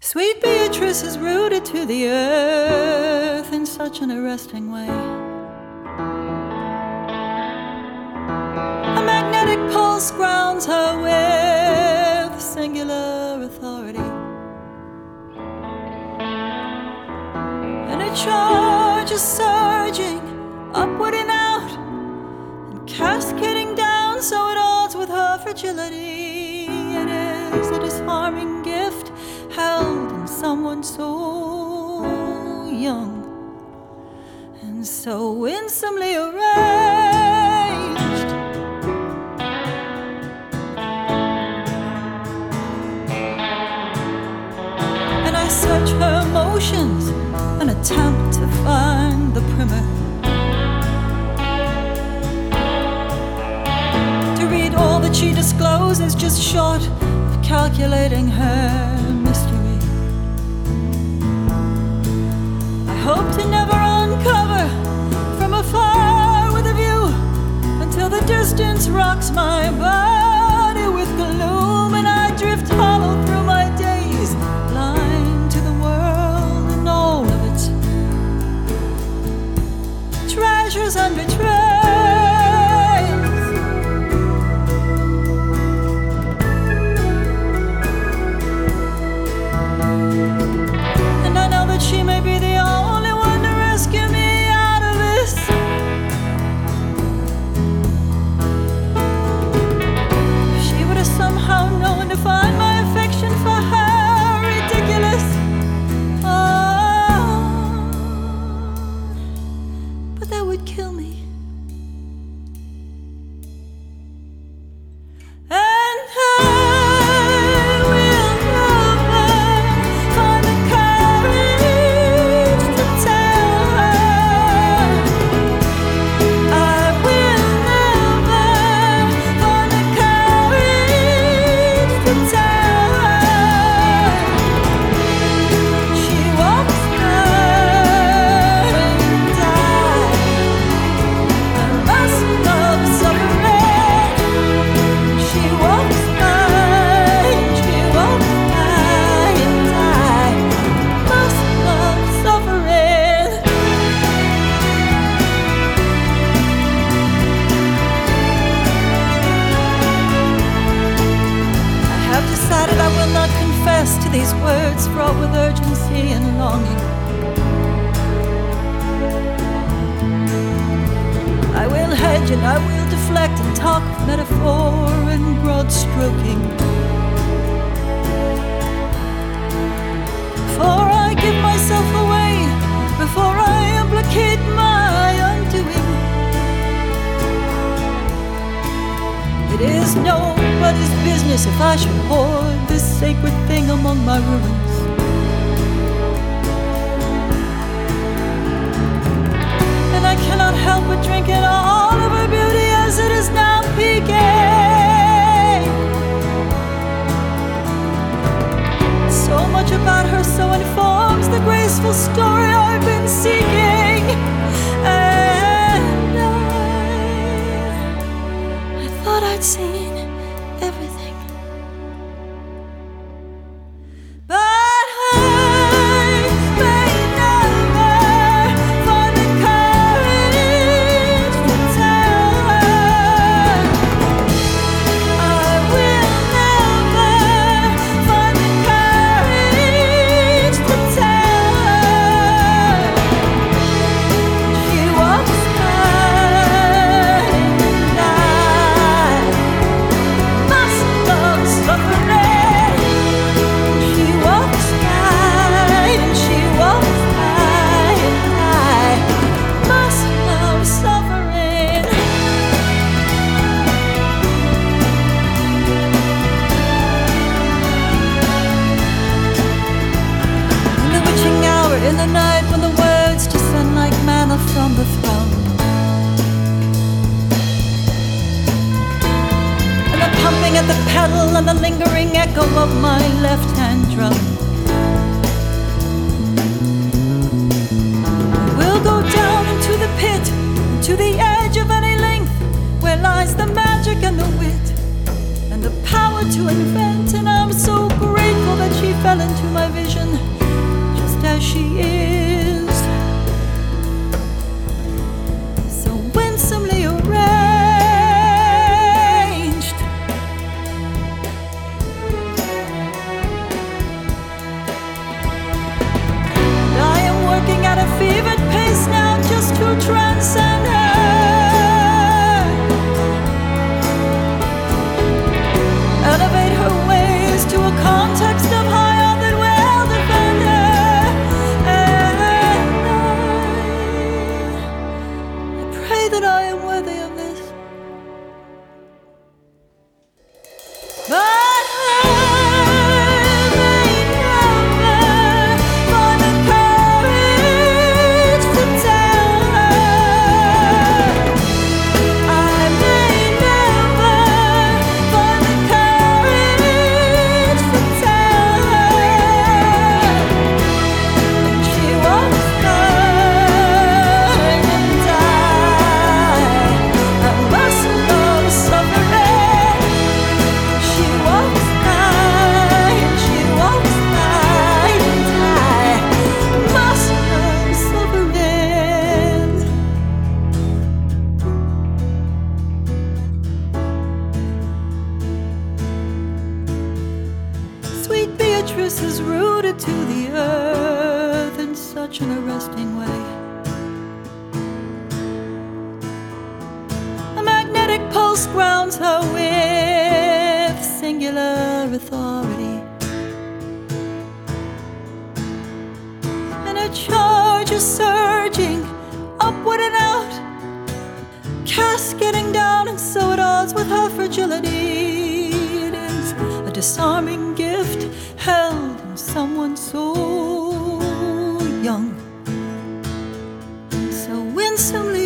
Sweet Beatrice is rooted to the earth in such an arresting way. A magnetic pulse grounds her with singular authority, and a charge is surging upward and out and cascading down, so it odds with her fragility. It is a disarming gift held in someone so young and so winsomely arranged. And I search her emotions and attempt to find the primer, to read all that she discloses just short of calculating her mystery. I hope to never uncover from afar with a view until the distance rocks my body with gloom, and I drift hollow through my days, blind to the world and all of its treasures and betrayals. She may be the only one to rescue me out of this. If she would have somehow known to find my affection for her ridiculous, but that would kill me. To these words fraught with urgency and longing, I will hedge and I will deflect and talk of metaphor and broad stroking. Before I give myself away, before I implicate my undoing, it is nobody's business if I should hoard this sacred thing among my ruins. And I cannot help but drink in all of her beauty as it is now peaking. So much about her so informs the graceful story I've been seeking. And I thought I'd seen everything. In the night when the words descend like manna from the throne, and the pumping at the pedal and the lingering echo of my left-hand drum, we'll go down into the pit, to the edge of any length, where lies the magic and the wit and the power to invent. And I'm so grateful that she fell into my vision just as she is, so winsomely arranged. And I am working at a fevered pace now just to transcend her. Elevate her ways to a context of higher than will defend her. And I pray that I am worthy of this. But I may never find the courage to tell her. I may never find the courage to tell her. And she walks mine and I must know suffering. She walks mine, she walks mine and I must know suffering. Sweet Beatrice is rooted to the earth in such an arresting way. A magnetic pulse grounds her with singular authority, and her charge is surging upward and out, cascading down and so at odds with her fragility. It is a disarming gift held in someone so young and so winsomely